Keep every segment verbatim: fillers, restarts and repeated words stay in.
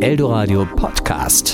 Eldoradio Podcast.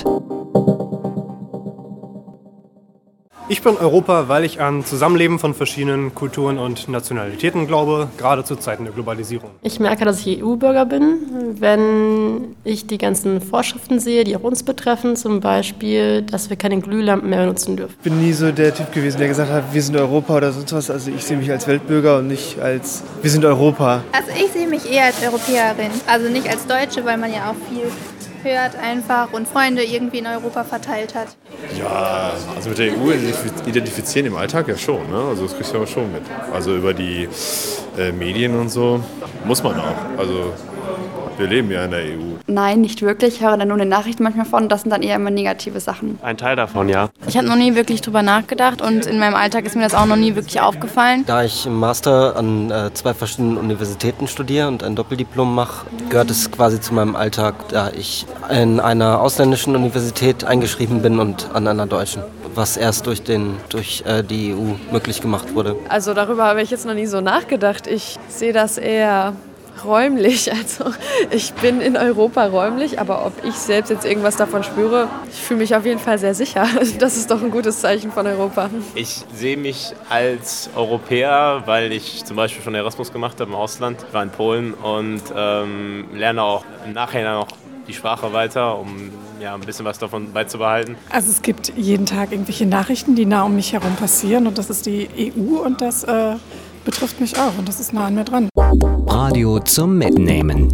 Ich bin Europa, weil ich an Zusammenleben von verschiedenen Kulturen und Nationalitäten glaube, gerade zu Zeiten der Globalisierung. Ich merke, dass ich E U-Bürger bin, wenn ich die ganzen Vorschriften sehe, die auch uns betreffen, zum Beispiel, dass wir keine Glühlampen mehr benutzen dürfen. Ich bin nie so der Typ gewesen, der gesagt hat, wir sind Europa oder sonst was. Also ich sehe mich als Weltbürger und nicht als, wir sind Europa. Also ich sehe mich eher als Europäerin, also nicht als Deutsche, weil man ja auch viel hört einfach und Freunde irgendwie in Europa verteilt hat. Ja, also mit der E U identifizieren im Alltag ja schon, ne? Also das kriegst du ja schon mit. Also über die äh, Medien und so muss man auch. Also wir leben ja in der E U. Nein, nicht wirklich. Ich höre dann nur in den Nachrichten manchmal von. Das sind dann eher immer negative Sachen. Ein Teil davon, ja. Ich habe noch nie wirklich drüber nachgedacht und in meinem Alltag ist mir das auch noch nie wirklich aufgefallen. Da ich im Master an äh, zwei verschiedenen Universitäten studiere und ein Doppeldiplom mache, gehört es quasi zu meinem Alltag, da ich in einer ausländischen Universität eingeschrieben bin und an einer deutschen, was erst durch, den, durch äh, die E U möglich gemacht wurde. Also darüber habe ich jetzt noch nie so nachgedacht. Ich sehe das eher räumlich, also ich bin in Europa räumlich, aber ob ich selbst jetzt irgendwas davon spüre, ich fühle mich auf jeden Fall sehr sicher. Das ist doch ein gutes Zeichen von Europa. Ich sehe mich als Europäer, weil ich zum Beispiel schon Erasmus gemacht habe im Ausland, ich war in Polen und ähm, lerne auch im Nachhinein noch die Sprache weiter, um ja, ein bisschen was davon beizubehalten. Also es gibt jeden Tag irgendwelche Nachrichten, die nah um mich herum passieren und das ist die E U und das äh, betrifft mich auch und das ist nah an mir dran. Radio zum Mitnehmen.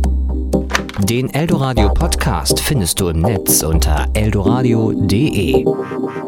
Den Eldoradio Podcast findest du im Netz unter eldoradio punkt de.